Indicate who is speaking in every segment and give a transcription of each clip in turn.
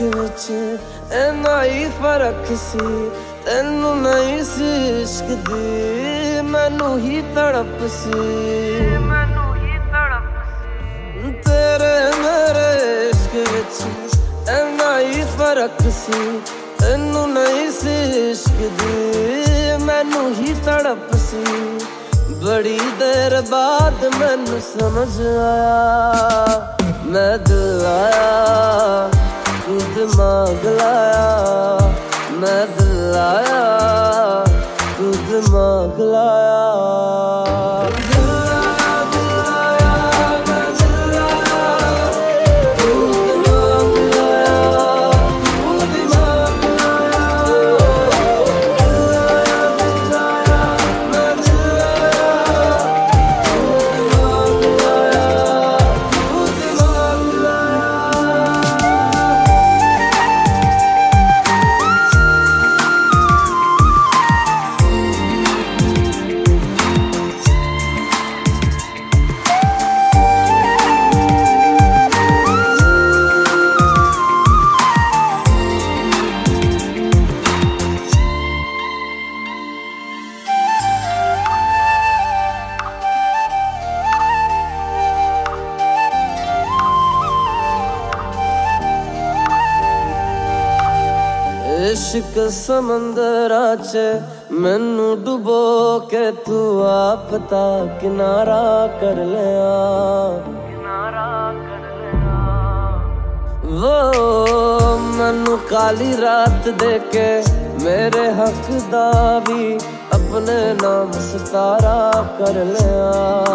Speaker 1: विच इन्ना ही फर्क सी, तेनू नहीं सी इश्क दी, मैनू ही तड़प सी। तेरे मेरे इश्क विच इन्ना ही फर्क सी, तेनू नहीं सी इश्क दी, मैनू ही तड़प सी। बड़ी देर बाद मैनू समझ आया, मैं दिल आया तू दिमाग लाया, मैं दिल आया तू दिमाग लाया। इश्क समंदरा च मैनू डुबो के तू आप ता किनारा कर लिया। वो मैनू काली रात दे के मेरे हक दा भी अपने नाम सितारा कर लिया।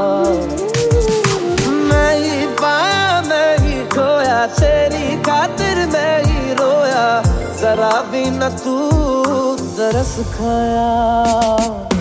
Speaker 1: मैं ही पाया मैं ही खोया, तेरी खातिर मैं ही रोया, जरा भी न तू तरस खाया।